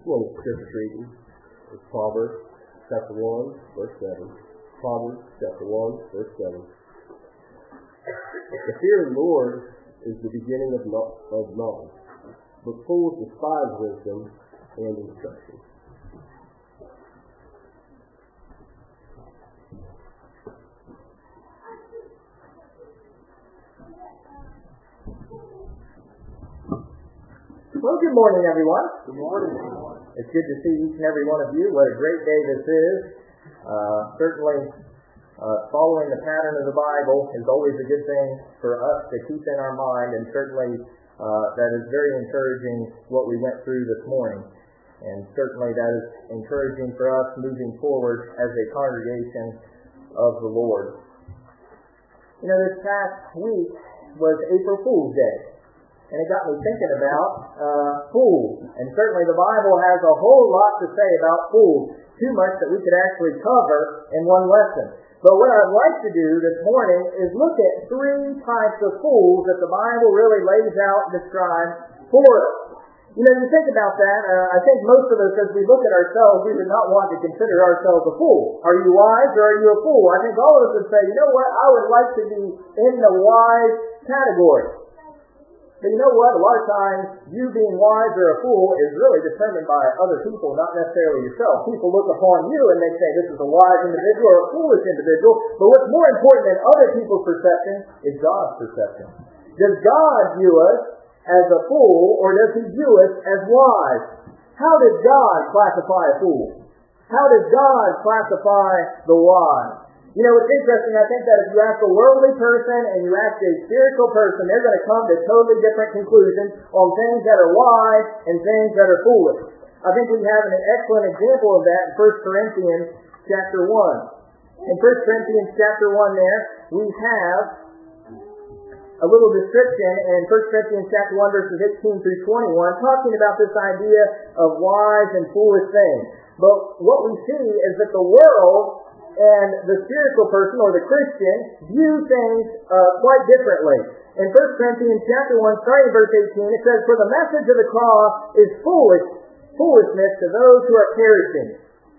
Well, the scripture reading is Proverbs chapter 1, verse 7. Proverbs chapter 1, verse 7. The fear of the Lord is the beginning of knowledge, but fools despise wisdom and instruction. Well, good morning, everyone. Good morning. It's good to see each and every one of you. What a great day this is. Certainly, following the pattern of the Bible is always a good thing for us to keep in our mind, and certainly that is very encouraging what we went through this morning. And certainly that is encouraging for us moving forward as a congregation of the Lord. You know, this past week was April Fool's Day. And it got me thinking about fools. And certainly the Bible has a whole lot to say about fools. Too much that we could actually cover in one lesson. But what I'd like to do this morning is look at three types of fools that the Bible really lays out and describes for us. You know, you think about that, I think most of us, as we look at ourselves, we would not want to consider ourselves a fool. Are you wise or are you a fool? I think all of us would say, you know what, I would like to be in the wise category. But you know what? A lot of times, you being wise or a fool is really determined by other people, not necessarily yourself. People look upon you and they say, this is a wise individual or a foolish individual. But what's more important than other people's perception is God's perception. Does God view us as a fool, or does He view us as wise? How does God classify a fool? How does God classify the wise? You know, it's interesting, I think that if you ask a worldly person and you ask a spiritual person, they're going to come to totally different conclusions on things that are wise and things that are foolish. I think we have an excellent example of that in 1 Corinthians chapter 1. In 1 Corinthians chapter 1 there, we have a little description in 1 Corinthians chapter 1 verses 18 through 21 talking about this idea of wise and foolish things. But what we see is that the world and the spiritual person, or the Christian, view things quite differently. In 1 Corinthians chapter 1, starting verse 18, it says, "For the message of the cross is foolishness to those who are perishing.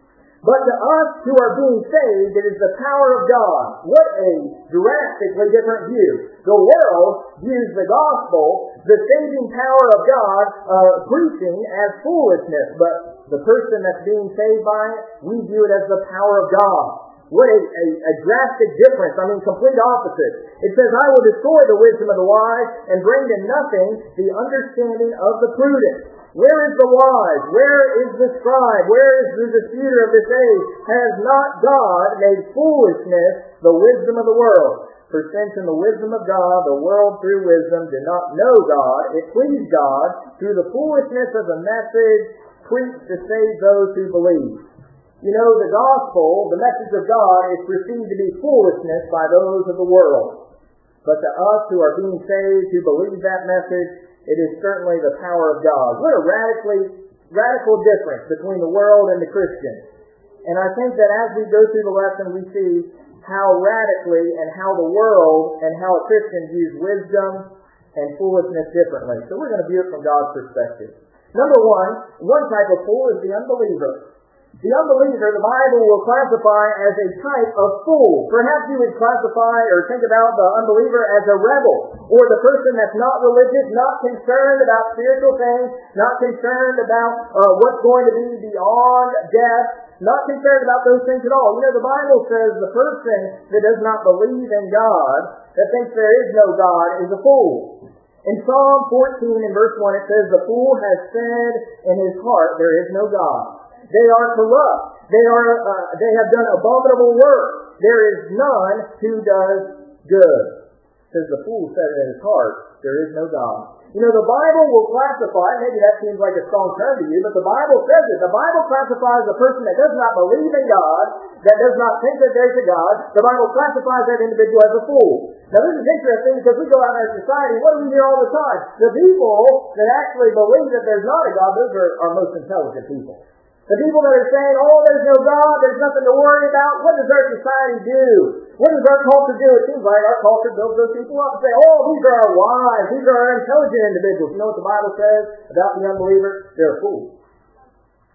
But to us who are being saved, it is the power of God." What a drastically different view. The world views the gospel, the saving power of God, preaching as foolishness. But the person that's being saved by it, we view it as the power of God. What a drastic difference. I mean, complete opposite. It says, "I will destroy the wisdom of the wise and bring to nothing the understanding of the prudent." Where is the wise? Where is the scribe? Where is the disputer of this age? Has not God made foolishness the wisdom of the world? For since in the wisdom of God, the world through wisdom did not know God, it pleased God through the foolishness of the message preached to save those who believe. You know, the gospel, the message of God, is perceived to be foolishness by those of the world. But to us who are being saved, who believe that message, it is certainly the power of God. What a radical difference between the world and the Christian. And I think that as we go through the lesson, we see how radically and how the world and how a Christian views wisdom and foolishness differently. So we're going to view it from God's perspective. Number one type of fool is the unbeliever. The unbeliever, the Bible will classify as a type of fool. Perhaps you would classify or think about the unbeliever as a rebel, or the person that's not religious, not concerned about spiritual things, not concerned about what's going to be beyond death, not concerned about those things at all. You know, the Bible says the person that does not believe in God, that thinks there is no God, is a fool. In Psalm 14 and verse 1 it says, "The fool has said in his heart, there is no God. They are corrupt. They have done abominable work. There is none who does good." It says the fool said in his heart, there is no God. You know, the Bible will classify, maybe that seems like a strong term to you, but the Bible says it. The Bible classifies a person that does not believe in God, that does not think that there's a God. The Bible classifies that individual as a fool. Now this is interesting because we go out in our society, what do we hear all the time? The people that actually believe that there's not a God, those are our most intelligent people. The people that are saying, oh, there's no God, there's nothing to worry about, what does our society do? What does our culture do? It seems like our culture builds those people up and say, oh, these are our wise, these are our intelligent individuals. You know what the Bible says about the unbeliever? They're fools.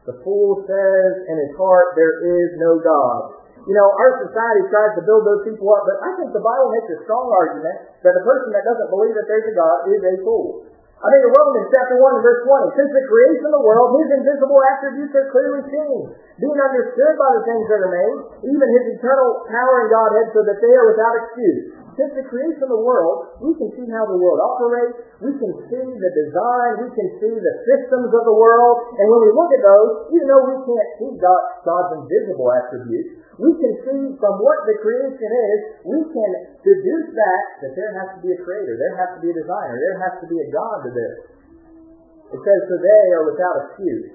The fool says in his heart, there is no God. You know, our society tries to build those people up, but I think the Bible makes a strong argument that the person that doesn't believe that there's a God is a fool. I mean, in Romans chapter 1 and verse 20, since the creation of the world, his invisible attributes are clearly seen, being understood by the things that are made, even his eternal power and Godhead, so that they are without excuse. Since the creation of the world, we can see how the world operates, we can see the design, we can see the systems of the world, and when we look at those, even though we can't see God's invisible attributes, we can see from what the creation is, we can deduce that there has to be a creator, there has to be a designer, there has to be a God to this. It says, so they are without excuse.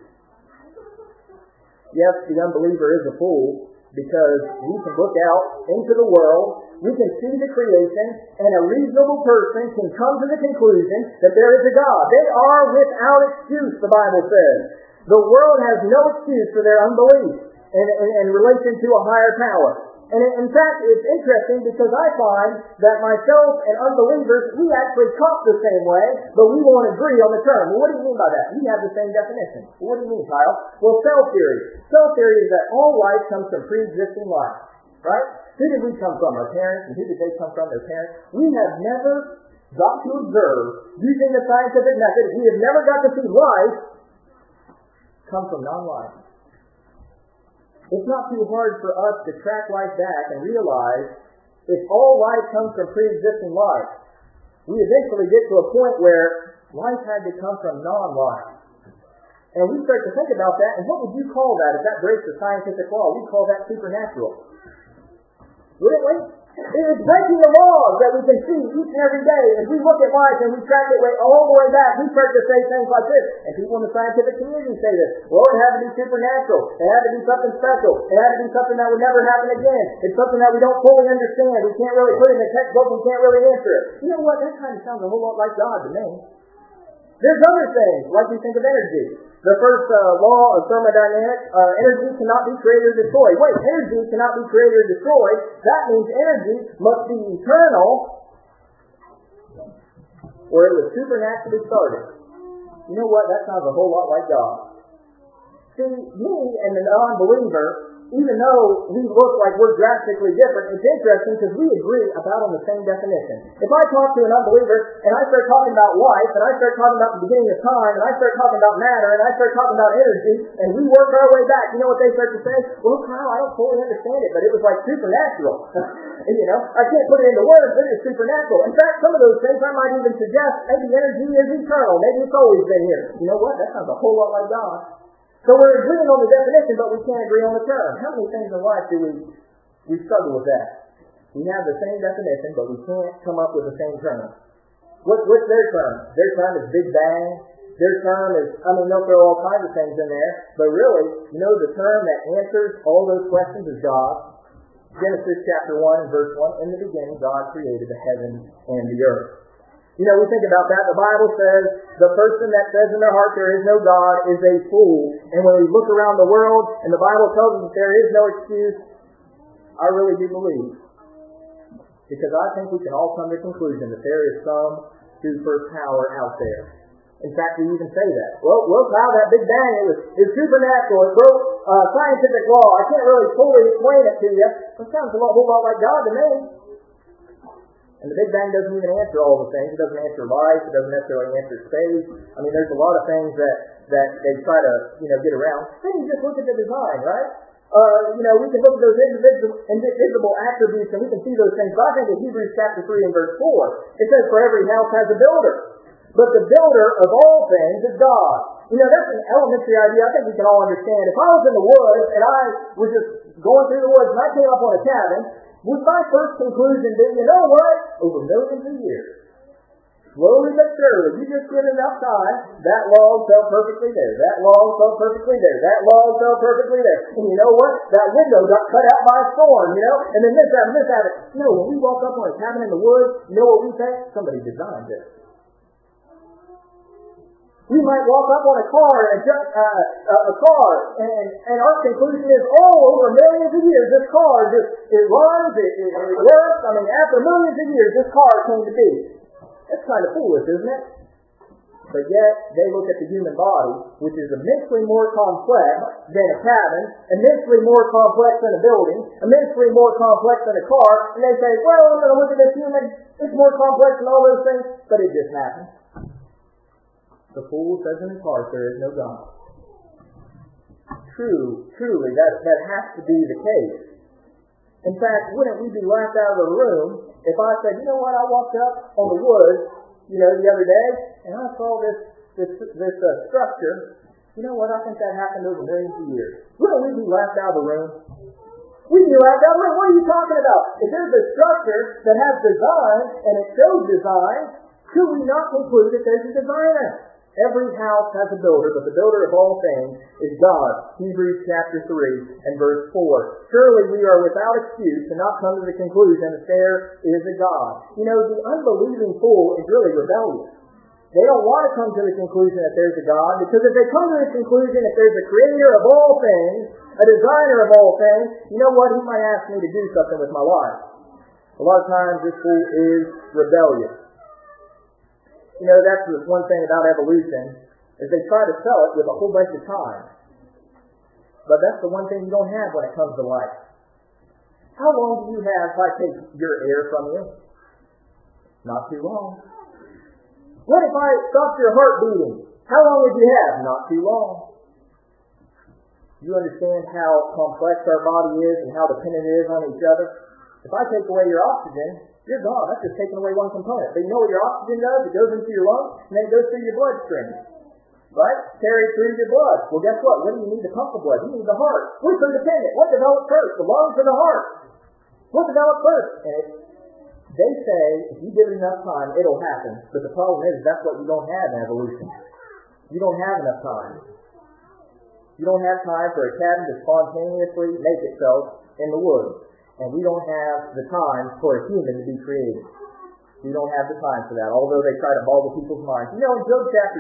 Yes, the unbeliever is a fool, because we can look out into the world, we can see the creation, and a reasonable person can come to the conclusion that there is a God. They are without excuse, the Bible says. The world has no excuse for their unbelief in relation to a higher power. And in fact, it's interesting because I find that myself and unbelievers, we actually talk the same way, but we won't agree on the term. Well, what do you mean by that? We have the same definition. Well, what do you mean, Kyle? Well, cell theory. Cell theory is that all life comes from pre-existing life. Right? Who did we come from? Our parents. And who did they come from? Their parents. We have never got to observe, using the scientific method, we have never got to see life come from non-life. It's not too hard for us to track life back and realize if all life comes from pre-existing life, we eventually get to a point where life had to come from non-life. And we start to think about that, and what would you call that if that breaks the scientific law? We'd call that supernatural. Wouldn't we? It is breaking the laws that we can see each and every day. As we look at life and we track it all the way back, we start to say things like this. And people in the scientific community say this. Well, it had to be supernatural. It had to be something special. It had to be something that would never happen again. It's something that we don't fully understand. We can't really put it in the textbook. We can't really answer it. You know what? That kind of sounds a whole lot like God to me. There's other things, like we think of energy. The first law of thermodynamics, energy cannot be created or destroyed. Wait, energy cannot be created or destroyed. That means energy must be eternal, or it was supernaturally started. You know what? That sounds a whole lot like God. See, me and the non-believer, even though we look like we're drastically different, it's interesting because we agree about on the same definition. If I talk to an unbeliever and I start talking about life, and I start talking about the beginning of time, and I start talking about matter, and I start talking about energy, and we work our way back, you know what they start to say? Well, Kyle, I don't fully understand it, but it was like supernatural. You know, I can't put it into words, but it's supernatural. In fact, some of those things I might even suggest maybe energy is eternal. Maybe it's always been here. You know what? That sounds a whole lot like God. So we're agreeing on the definition, but we can't agree on the term. How many things in life do we struggle with that? We have the same definition, but we can't come up with the same term. What's their term? Their term is Big Bang. Their term is, they'll throw all kinds of things in there, but really, you know, the term that answers all those questions is God. Genesis chapter 1 and verse 1, in the beginning God created the heaven and the earth. You know, we think about that. The Bible says the person that says in their heart there is no God is a fool. And when we look around the world and the Bible tells us that there is no excuse, I really do believe. Because I think we can all come to the conclusion that there is some super power out there. In fact, we even say that. Well, that Big Bang, it's supernatural. It broke scientific law. I can't really fully explain it to you. It sounds a whole lot like God to me. And the Big Bang doesn't even answer all the things. It doesn't answer life. It doesn't necessarily answer space. There's a lot of things that they try to, get around. Then you just look at the design, right? We can look at those invisible attributes and we can see those things. But I think in Hebrews chapter 3 and verse 4, it says, for every house has a builder. But the builder of all things is God. That's an elementary idea I think we can all understand. If I was in the woods and I was just going through the woods and I came up on a cabin, would my first conclusion be, you know what? Over millions of years, slowly but surely, you just give enough time, that log fell perfectly there. That log fell perfectly there. That log fell perfectly there. And you know what? That window got cut out by a storm, And then this happened. No, when we walk up on a cabin in the woods, you know what we think? Somebody designed it. We might walk up on a car and our conclusion is, over millions of years, this car it runs, it works. After millions of years, this car came to be. That's kind of foolish, isn't it? But yet, they look at the human body, which is immensely more complex than a cabin, immensely more complex than a building, immensely more complex than a car, and they say, well, I'm going to look at this human, it's more complex than all those things, but it just happened. The fool says in his heart, there is no God. Truly, that has to be the case. In fact, wouldn't we be laughed out of the room if I said, you know what, I walked up on the woods, the other day, and I saw this structure. You know what, I think that happened over millions of years. Wouldn't we be laughed out of the room? We'd be laughed out of the room. What are you talking about? If there's a structure that has design, and it shows design, could we not conclude that there's a designer? Every house has a builder, but the builder of all things is God. Hebrews chapter 3 and verse 4. Surely we are without excuse to not come to the conclusion that there is a God. The unbelieving fool is really rebellious. They don't want to come to the conclusion that there's a God, because if they come to the conclusion that there's a creator of all things, a designer of all things, you know what? He might ask me to do something with my life. A lot of times this fool is rebellious. That's the one thing about evolution, is they try to sell it with a whole bunch of time. But that's the one thing you don't have when it comes to life. How long do you have if I take your air from you? Not too long. What if I stopped your heart beating? How long would you have? Not too long. You understand how complex our body is and how dependent it is on each other? If I take away your oxygen, you're gone. That's just taking away one component. But you know what your oxygen does? It goes into your lungs, and then it goes through your bloodstream. Right? Carried through your blood. Well, guess what? What do you need to pump the blood? You need the heart. We're so dependent. What developed first? The lungs or the heart? What developed first? And they say, if you give it enough time, it'll happen. But the problem is, that's what you don't have in evolution. You don't have enough time. You don't have time for a cabin to spontaneously make itself in the woods. And we don't have the time for a human to be created. We don't have the time for that, although they try to boggle people's minds. In Job chapter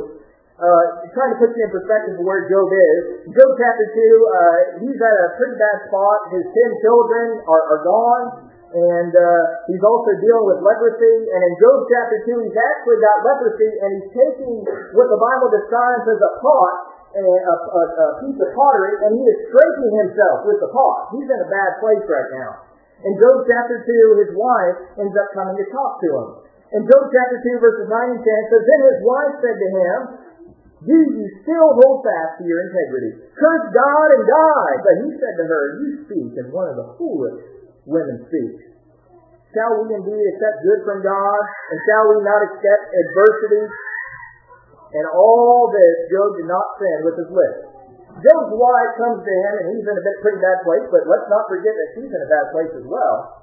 2, trying to put you in perspective of where Job is. In Job chapter 2, he's at a pretty bad spot. His 10 children are gone, and he's also dealing with leprosy. And in Job chapter 2, he's actually got leprosy, and he's taking what the Bible describes as a pot, a piece of pottery, and he is scraping himself with the pot. He's in a bad place right now. In Job chapter 2, his wife ends up coming to talk to him. In Job chapter 2, verses 9 and 10, it says, Then his wife said to him, Do you still hold fast to your integrity? Curse God and die. But he said to her, You speak as one of the foolish women speak. Shall we indeed accept good from God, and shall we not accept adversity? And all this, Job did not sin with his lips. Job's wife comes to him, and he's in a pretty bad place, but let's not forget that she's in a bad place as well.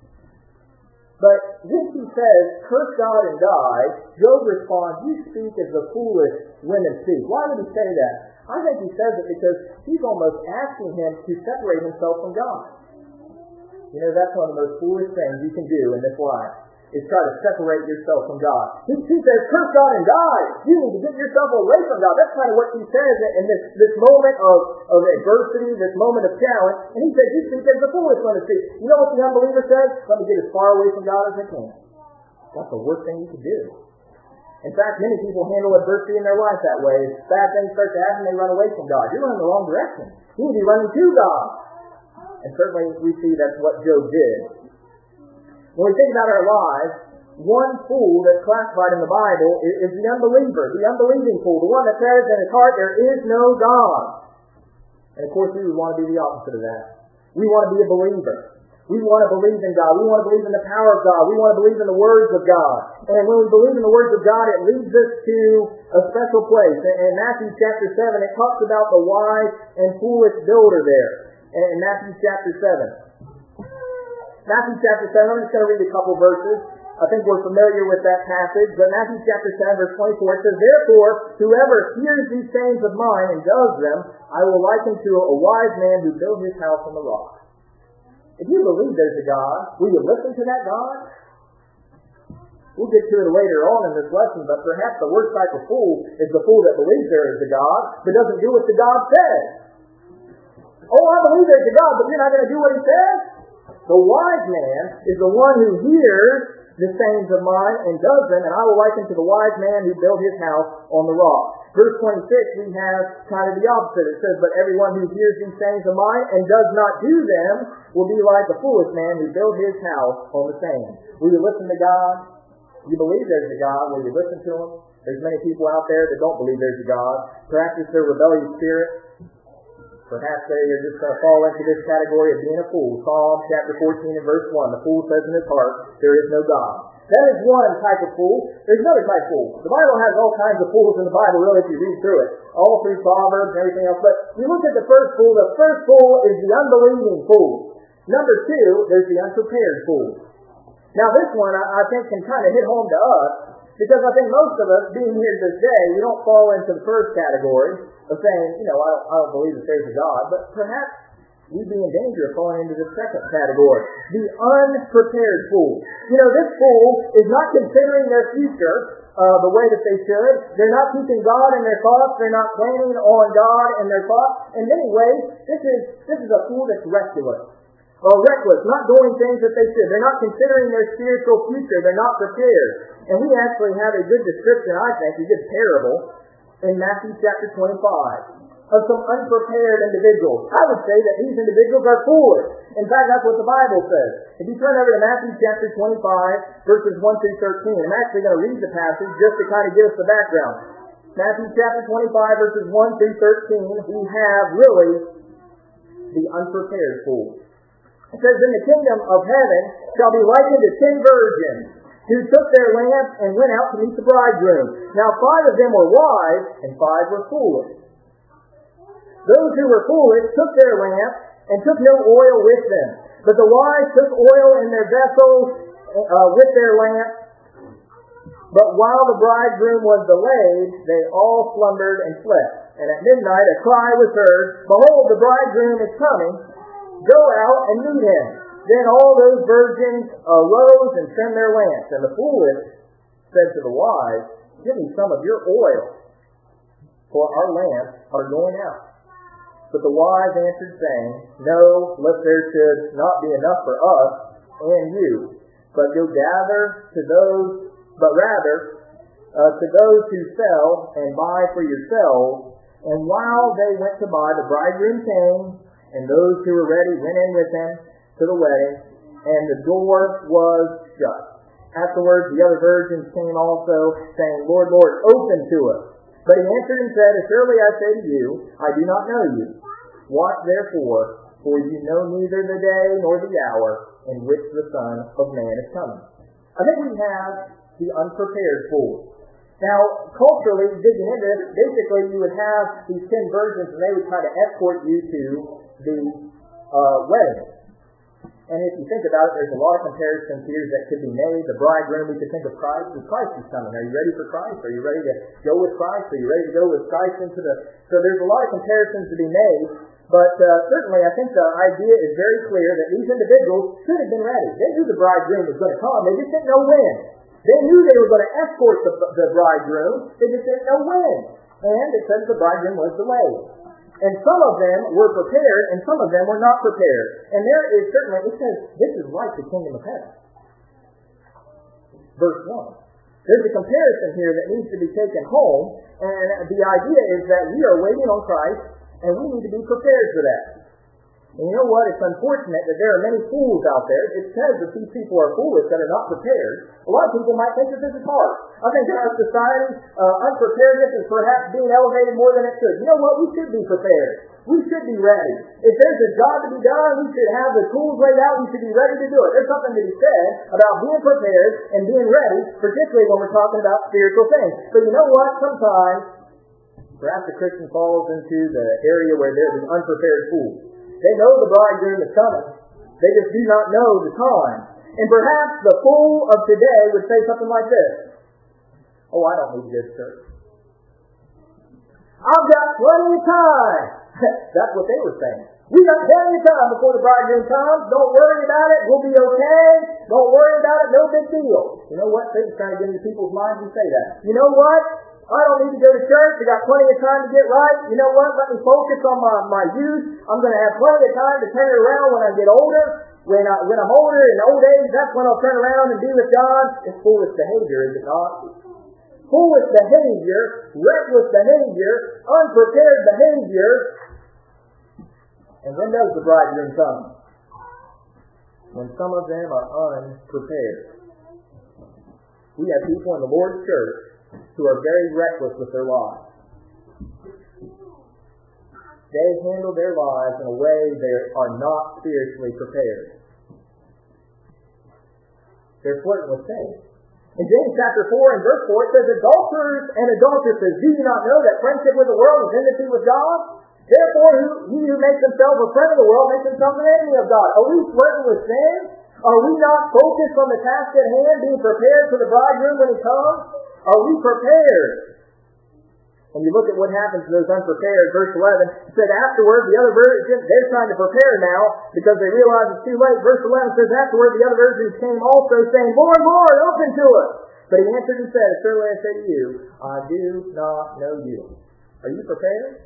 But when she says, curse God and die, Job responds, you speak as the foolish women speak. Why would he say that? I think he says it because he's almost asking him to separate himself from God. That's one of the most foolish things you can do in this life, is try to separate yourself from God. He says, curse God and die. You need to get yourself away from God. That's kind of what he says in this moment of adversity, this moment of challenge. And he says, you speak as the foolish one to speak. You know what the unbeliever says? Let me get as far away from God as I can. That's the worst thing you can do. In fact, many people handle adversity in their life that way. If bad things start to happen, they run away from God. You're running the wrong direction. You need to be running to God. And certainly we see that's what Job did. When we think about our lives, one fool that's classified in the Bible is the unbeliever, the unbelieving fool, the one that says in his heart there is no God. And of course we would want to be the opposite of that. We want to be a believer. We want to believe in God. We want to believe in the power of God. We want to believe in the words of God. And when we believe in the words of God, it leads us to a special place. In Matthew chapter 7, it talks about the wise and foolish builder there. In Matthew chapter 7. Matthew chapter 7, I'm just going to read a couple verses. I think we're familiar with that passage. But Matthew chapter 7, verse 24, it says, Therefore, whoever hears these sayings of mine and does them, I will liken to a wise man who built his house on the rock. If you believe there's a God, will you listen to that God? We'll get to it later on in this lesson, but perhaps the worst type of fool is the fool that believes there is a God, but doesn't do what the God says. Oh, I believe there's a God, but you're not going to do what he says? The wise man is the one who hears the sayings of mine and does them, and I will liken to the wise man who built his house on the rock. Verse 26, we have kind of the opposite. It says, but everyone who hears these sayings of mine and does not do them will be like a foolish man who built his house on the sand. Will you listen to God? You believe there's a God. Will you listen to Him? There's many people out there that don't believe there's a God. Perhaps it's their rebellious spirit. Perhaps they are just going to fall into this category of being a fool. Psalm chapter 14 and verse 1, the fool says in his heart, there is no God. That is one type of fool. There's another type of fool. The Bible has all kinds of fools in the Bible, really, if you read through it. All through Proverbs and everything else. But you look at the first fool. The first fool is the unbelieving fool. Number two, there's the unprepared fool. Now this one, I think, can kind of hit home to us, because I think most of us, being here this day, we don't fall into the first category of saying, I don't believe that there's a God, but perhaps we'd be in danger of falling into the second category, the unprepared fool. This fool is not considering their future the way that they should. They're not keeping God in their thoughts. They're not planning on God in their thoughts. In many ways, this is a fool that's reckless. Not doing things that they should. They're not considering their spiritual future. They're not prepared. And we actually have a good description, I think, a good parable in Matthew chapter 25 of some unprepared individuals. I would say that these individuals are foolish. In fact, that's what the Bible says. If you turn over to Matthew chapter 25, verses 1 through 13, I'm actually going to read the passage just to kind of give us the background. Matthew chapter 25, verses 1 through 13, we have really the unprepared fool. It says, "In the kingdom of heaven shall be likened to 10 virgins, who took their lamps and went out to meet the bridegroom. Now 5 of them were wise, and 5 were foolish. Those who were foolish took their lamps and took no oil with them. But the wise took oil in their vessels with their lamps. But while the bridegroom was delayed, they all slumbered and slept. And at midnight a cry was heard, Behold, the bridegroom is coming. Go out and meet him. Then all those virgins arose and trimmed their lamps. And the foolish said to the wise, Give me some of your oil, for our lamps are going out. But the wise answered, saying, No, lest there should not be enough for us and you, but rather to those who sell and buy for yourselves. And while they went to buy, the bridegroom came, and those who were ready went in with him to the wedding, and the door was shut. Afterwards the other virgins came also, saying, Lord, Lord, open to us. But he answered and said, Surely I say to you, I do not know you. Watch therefore, for you know neither the day nor the hour in which the Son of Man is coming." I think we have the unprepared fool. Now, culturally, digging into this, basically you would have these 10 virgins, and they would try to escort you to the wedding. And if you think about it, there's a lot of comparisons here that could be made. The bridegroom, we could think of Christ. Christ is coming. Are you ready for Christ? Are you ready to go with Christ? Are you ready to go with Christ into the... So there's a lot of comparisons to be made. But certainly, I think the idea is very clear that these individuals should have been ready. They knew the bridegroom was going to come. They just didn't know when. They knew they were going to escort the bridegroom. They just didn't know when. And it says the bridegroom was delayed. And some of them were prepared, and some of them were not prepared. And there is certainly, it says, this is like the kingdom of heaven. Verse 1. There's a comparison here that needs to be taken home, and the idea is that we are waiting on Christ, and we need to be prepared for that. And you know what? It's unfortunate that there are many fools out there. It says that these people are foolish that are not prepared. A lot of people might think that this is hard. I think in our society, unpreparedness is perhaps being elevated more than it should. You know what? We should be prepared. We should be ready. If there's a job to be done, we should have the tools laid out. We should be ready to do it. There's something to be said about being prepared and being ready, particularly when we're talking about spiritual things. But you know what? Sometimes, perhaps the Christian falls into the area where there's an unprepared fool. They know the bridegroom is coming. They just do not know the time. And perhaps the fool of today would say something like this. Oh, I don't need this, church. I've got plenty of time. That's what they were saying. We got plenty of time before the bridegroom comes. Don't worry about it. We'll be okay. Don't worry about it. No big deal. You know what? Satan's trying to get into people's minds and say that. You know what? I don't need to go to church. I got plenty of time to get right. You know what? Let me focus on my youth. I'm going to have plenty of time to turn it around when I get older. when I'm older, in old age, that's when I'll turn around and be with God. It's foolish behavior, is it not? Foolish behavior, reckless behavior, unprepared behavior. And when does the bridegroom come? When some of them are unprepared. We have people in the Lord's church who are very reckless with their lives. They handle their lives in a way they are not spiritually prepared. They're flirting with sin. In James chapter 4 and verse 4 it says, adulterers and adulteresses, do you not know that friendship with the world is enmity with God? Therefore, he who makes himself a friend of the world makes himself an enemy of God. Are we flirting with sin? Are we not focused on the task at hand, being prepared for the bridegroom when he comes? Are we prepared? And you look at what happens to those unprepared. Verse 11 said, afterward, the other virgins, they're trying to prepare now because they realize it's too late. Verse 11 says, afterward, the other virgins came also, saying, Lord, Lord, open to us. But he answered and said, surely I say to you, I do not know you. Are you prepared?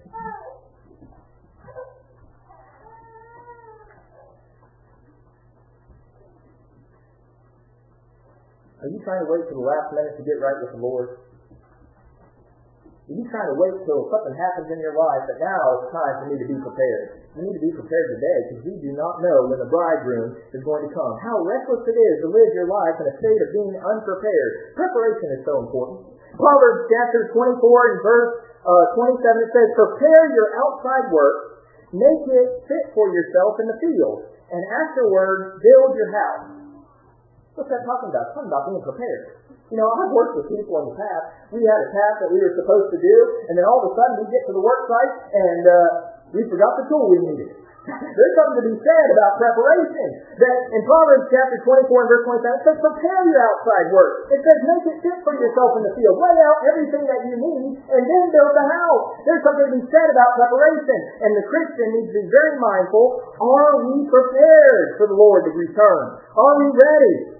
Are you trying to wait till the last minute to get right with the Lord? Are you trying to wait till something happens in your life that now it's time for me to be prepared? You need to be prepared today because we do not know when the bridegroom is going to come. How reckless it is to live your life in a state of being unprepared. Preparation is so important. Proverbs chapter 24 and verse 27 it says, prepare your outside work, make it fit for yourself in the field, and afterward build your house. What's that talking about? It's talking about being prepared. You know, I've worked with people in the past. We had a task that we were supposed to do, and then all of a sudden we get to the work site and we forgot the tool we needed. There's something to be said about preparation. That in Proverbs chapter 24 and verse 27, it says, prepare your outside work. It says, make it fit for yourself in the field. Lay out everything that you need, and then build the house. There's something to be said about preparation. And the Christian needs to be very mindful. Are we prepared for the Lord to return? Are we ready?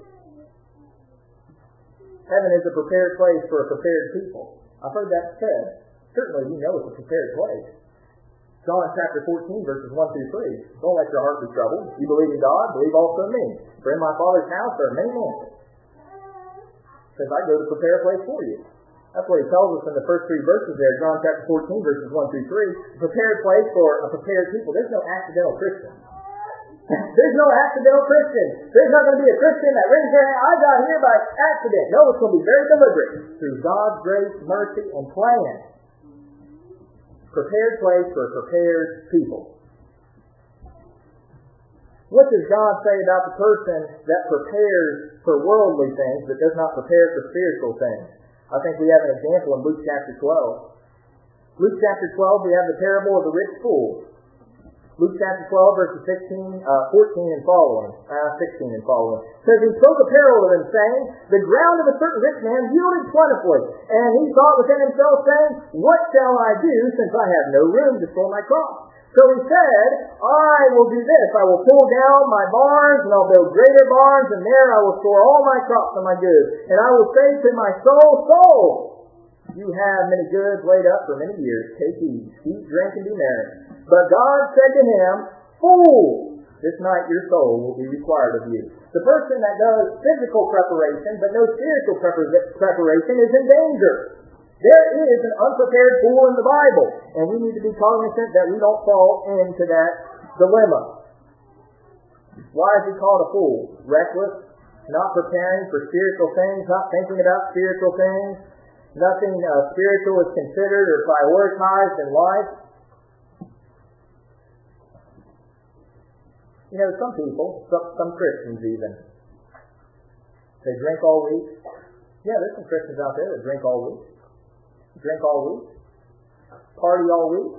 Heaven is a prepared place for a prepared people. I've heard that said. Certainly we know it's a prepared place. John chapter 14, verses 1 through 3. Don't let your heart be troubled. You believe in God, believe also in me. For in my Father's house there are many mansions. Because I go to prepare a place for you. That's what he tells us in the first three verses there. John chapter 14, verses 1 through 3. A prepared place for a prepared people. There's no accidental Christian. There's no accidental Christian. There's not going to be a Christian that raises their hand, I got here by accident. No, it's going to be very deliberate through God's grace, mercy, and plan. Prepared place for a prepared people. What does God say about the person that prepares for worldly things but does not prepare for spiritual things? I think we have an example in Luke chapter 12. Luke chapter 12, we have the parable of the rich fool. Luke chapter 12, verses 14 and following. 16 and following. It says, he spoke a parable of them, saying, the ground of a certain rich man yielded plentifully. And he thought within himself, saying, what shall I do, since I have no room to store my crops? So he said, I will do this. I will pull down my barns, and I'll build greater barns, and there I will store all my crops and my goods. And I will say to my soul, soul, you have many goods laid up for many years. Take heed, eat, drink, and be merry. But God said to him, fool, this night your soul will be required of you. The person that does physical preparation, but no spiritual preparation, is in danger. There is an unprepared fool in the Bible, and we need to be cognizant that we don't fall into that dilemma. Why is he called a fool? Reckless, not preparing for spiritual things, not thinking about spiritual things. Nothing spiritual is considered or prioritized in life. You know, some people, some Christians even, they drink all week. Yeah, there's some Christians out there that drink all week. Drink all week. Party all week.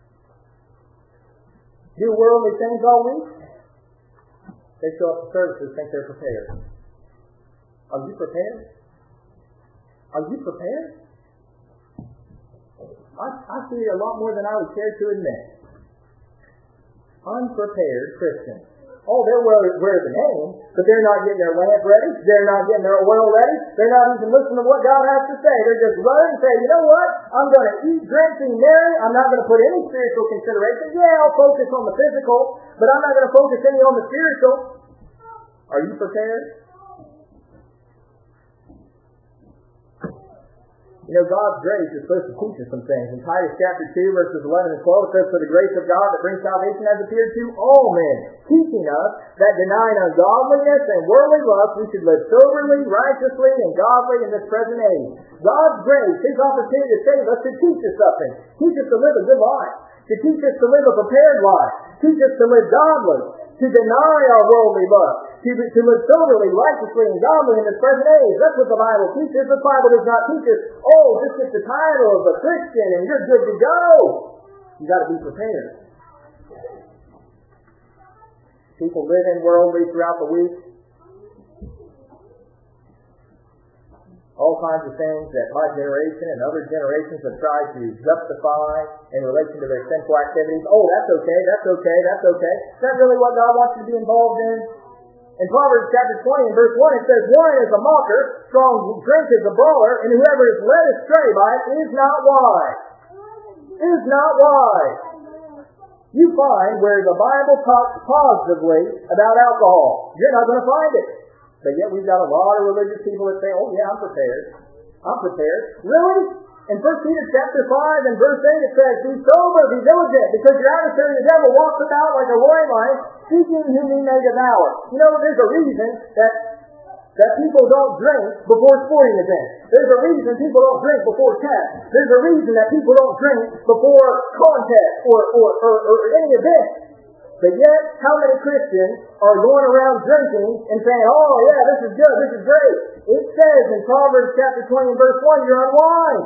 Do worldly things all week. They show up to services, think they're prepared. Are you prepared? Are you prepared? I see a lot more than I would care to admit. Unprepared Christians. Oh, they'll wear the name, but they're not getting their lamp ready. They're not getting their oil ready. They're not even listening to what God has to say. They're just running and saying, you know what? I'm going to eat, drink, and marry. I'm not going to put any spiritual consideration. Yeah, I'll focus on the physical, but I'm not going to focus any on the spiritual. Are you prepared? You know, God's grace is supposed to teach us some things. In Titus chapter 2, verses 11 and 12, it says, "For the grace of God that brings salvation has appeared to all men, teaching us that denying ungodliness and worldly lust, we should live soberly, righteously, and godly in this present age." God's grace, His opportunity to save us, should teach us something. Teach us to live a good life. To teach us to live a prepared life. Teach us to live godly. To deny our worldly lust. To live soberly, righteously, and godly in this present age. That's what the Bible teaches. The Bible does not teach us, oh, just get the title of a Christian and you're good to go. You've got to be prepared. People live in worldly throughout the week. All kinds of things that my generation and other generations have tried to justify in relation to their sinful activities. Oh, that's okay, that's okay, that's okay. Is that really what God wants you to be involved in? In Proverbs chapter 20 and verse 1, it says, "Wine is a mocker, strong drink is a brawler, and whoever is led astray by it is not wise." Is not wise. You find where the Bible talks positively about alcohol. You're not going to find it. But yet we've got a lot of religious people that say, "Oh yeah, I'm prepared. I'm prepared." Really? In 1 Peter chapter 5 and verse 8 it says, "Be sober, be diligent, because your adversary the devil walks about like a roaring lion, seeking whom he may devour." You know, there's a reason that people don't drink before sporting events. There's a reason people don't drink before tests. There's a reason that people don't drink before contests or any event. But yet, how many Christians are going around drinking and saying, "Oh yeah, this is good, this is great"? It says in Proverbs chapter 20 and verse 1, you're unwise.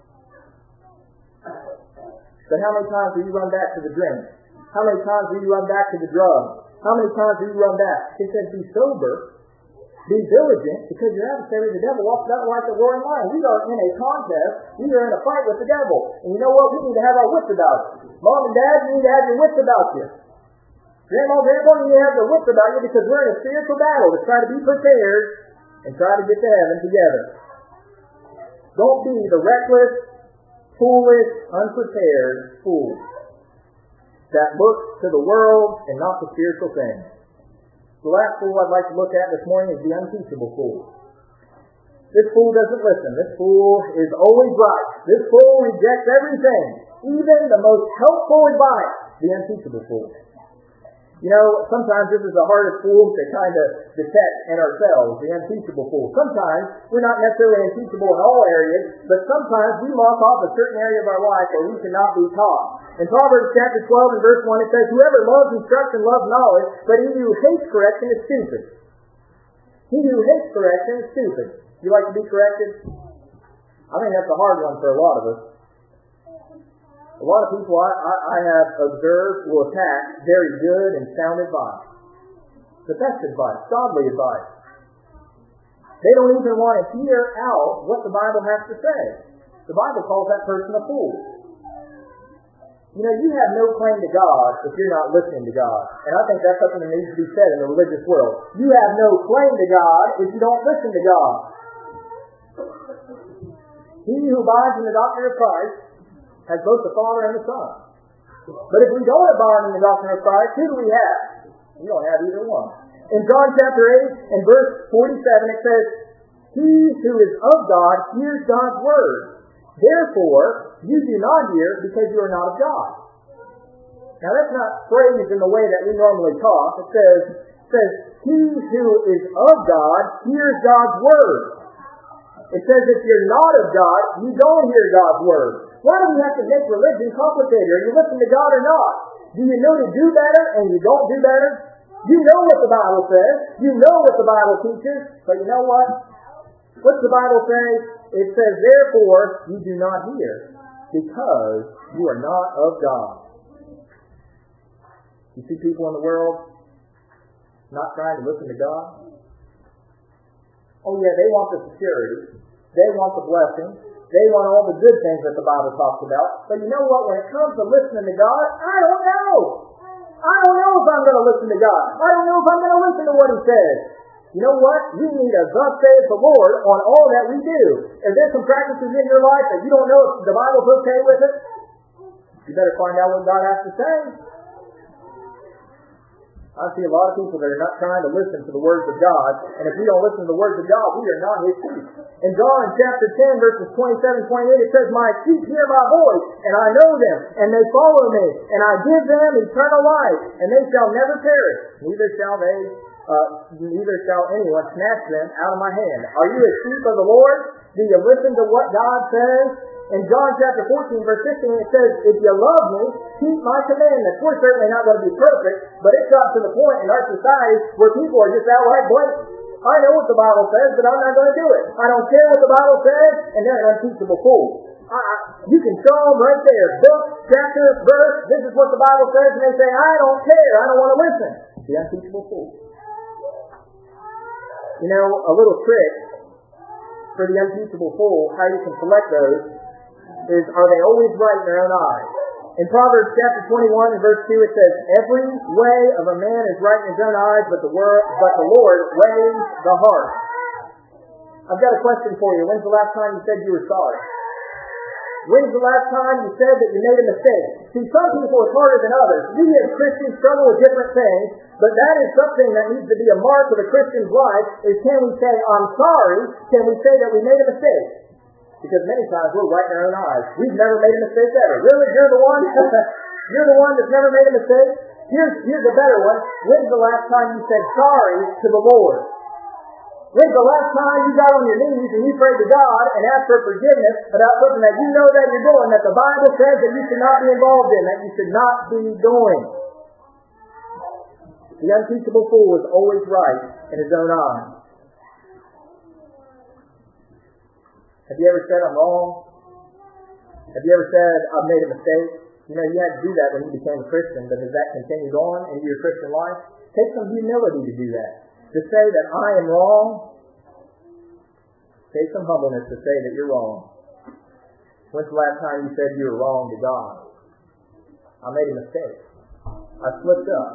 But how many times do you run back to the drink? How many times do you run back to the drugs? How many times do you run back? It says, "Be sober, be diligent, because your adversary, the devil, walks about like a roaring lion." We are in a contest. We are in a fight with the devil. And you know what? We need to have our wits about us. Mom and Dad, you need to have your wits about you. Grandma, Grandpa, you need to have your wits about you, because we're in a spiritual battle to try to be prepared and try to get to heaven together. Don't be the reckless, foolish, unprepared fool that looks to the world and not the spiritual things. The last fool I'd like to look at this morning is the unteachable fool. This fool doesn't listen. This fool is always right. This fool rejects everything, even the most helpful advice. The unteachable fool. You know, sometimes this is the hardest fool to kind of detect in ourselves, the unteachable fool. Sometimes we're not necessarily unteachable in all areas, but sometimes we mark off a certain area of our life where we cannot be taught. In Proverbs chapter 12 and verse 1, it says, "Whoever loves instruction loves knowledge, but he who hates correction is stupid." He who hates correction is stupid. You like to be corrected? I think that's a hard one for a lot of us. A lot of people I have observed will attack very good and sound advice. The best advice, godly advice. They don't even want to hear out what the Bible has to say. The Bible calls that person a fool. You know, you have no claim to God if you're not listening to God. And I think that's something that needs to be said in the religious world. You have no claim to God if you don't listen to God. He who abides in the doctrine of Christ has both the Father and the Son. But if we don't abide in the doctrine of Christ, who do we have? We don't have either one. In John chapter 8 and verse 47 it says, "He who is of God hears God's word. Therefore, you do not hear because you are not of God." Now that's not phrased in the way that we normally talk. It says, "He who is of God hears God's word." It says if you're not of God, you don't hear God's word. Why do we have to make religion complicated? Are you listening to God or not? Do you know to do better and you don't do better? You know what the Bible says. You know what the Bible teaches. But you know what? What's the Bible say? It says, "Therefore, you do not hear, because you are not of God." You see people in the world not trying to listen to God? Oh yeah, they want the security. They want the blessing. They want all the good things that the Bible talks about. But you know what? When it comes to listening to God, I don't know. I don't know if I'm going to listen to God. I don't know if I'm going to listen to what He says. You know what? You need a "Thus saith the Lord" on all that we do. If there's some practices in your life that you don't know if the Bible's okay with it, you better find out what God has to say. I see a lot of people that are not trying to listen to the words of God, and if we don't listen to the words of God, we are not His sheep. In John chapter 10, verses 27, 28, it says, "My sheep hear my voice, and I know them, and they follow me, and I give them eternal life, and they shall never perish, neither shall anyone snatch them out of my hand." Are you a sheep of the Lord? Do you listen to what God says? In John chapter 14, verse 15, it says, "If you love me, keep my commandments." We're certainly not going to be perfect, but it's got to the point in our society where people are just outright blatant. I know what the Bible says, but I'm not going to do it. I don't care what the Bible says, and they're an unteachable fool. You can show them right there, book, chapter, verse, this is what the Bible says, and they say, "I don't care, I don't want to listen." The unteachable fool. You know, a little trick for the unteachable fool, how you can select those, is, are they always right in their own eyes? In Proverbs chapter 21 and verse 2 it says, "Every way of a man is right in his own eyes, but the Lord weighs the heart." I've got a question for you. When's the last time you said you were sorry? When's the last time you said that you made a mistake? See, some people are harder than others. We as Christians struggle with different things, but that is something that needs to be a mark of a Christian's life, is can we say, "I'm sorry"? Can we say that we made a mistake? Because many times we're right in our own eyes. We've never made a mistake ever. Really? You're the one? You're the one that's never made a mistake? Here's a better one. When's the last time you said sorry to the Lord? When's the last time you got on your knees and you prayed to God and asked for forgiveness about something that you know that you're doing, that the Bible says that you should not be involved in, that you should not be doing? The unteachable fool is always right in his own eyes. Have you ever said, "I'm wrong"? Have you ever said, "I've made a mistake"? You know, you had to do that when you became a Christian, but has that continued on into your Christian life? Take some humility to do that. To say that I am wrong. Take some humbleness to say that you're wrong. When's the last time you said you were wrong to God? I made a mistake. I slipped up.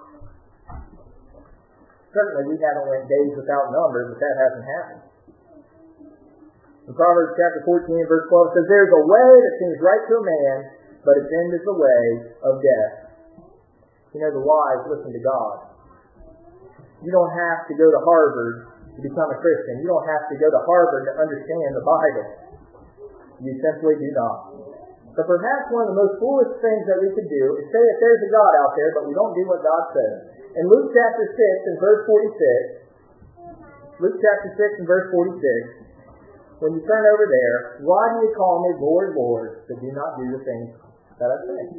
Certainly we haven't went days without number, but that hasn't happened. In Proverbs chapter 14 verse 12 it says, "There's a way that seems right to a man, but its end is the way of death." You know, the wise listen to God. You don't have to go to Harvard to become a Christian. You don't have to go to Harvard to understand the Bible. You simply do not. But perhaps one of the most foolish things that we could do is say that there's a God out there, but we don't do what God says. In Luke chapter 6 and verse 46, Luke chapter 6 and verse 46, when you turn over there, "Why do you call me Lord, Lord, but do not do the things that I say?"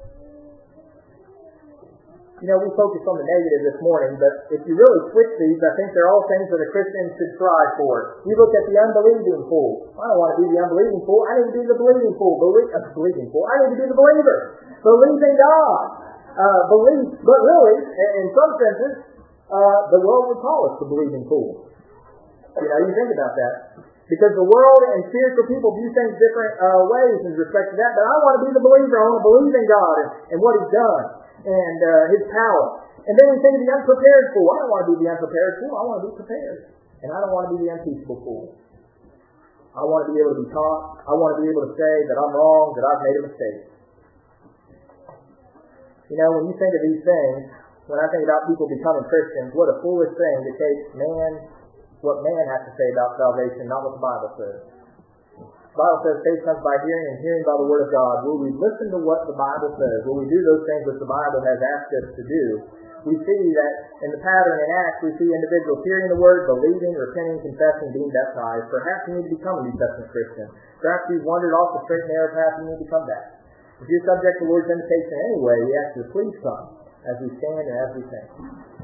You know, we focused on the negative this morning, but if you really switch these, I think they're all things that a Christian should strive for. You look at the unbelieving fool. I don't want to be the unbelieving fool. I need to be the believing fool. I need to be the believer. Believe in God. But really, in some senses, the world would call us the believing fool. You know, you think about that. Because the world and spiritual people view things different ways in respect to that. But I want to be the believer. I want to believe in God and what He's done and His power. And then we think of the unprepared fool. I don't want to be the unprepared fool. I want to be prepared. And I don't want to be the unteachable fool. I want to be able to be taught. I want to be able to say that I'm wrong, that I've made a mistake. You know, when you think of these things, when I think about people becoming Christians, what a foolish thing to take what man has to say about salvation, not what the Bible says. The Bible says faith comes by hearing, and hearing by the Word of God. Will we listen to what the Bible says? Will we do those things which the Bible has asked us to do? We see that in the pattern in Acts, we see individuals hearing the Word, believing, repenting, confessing, being baptized. Perhaps you need to become a New Testament Christian. Perhaps you've wandered off the straight and narrow path and you need to come back. If you're subject to the Lord's invitation anyway, we ask you to please come as we stand and as we sing.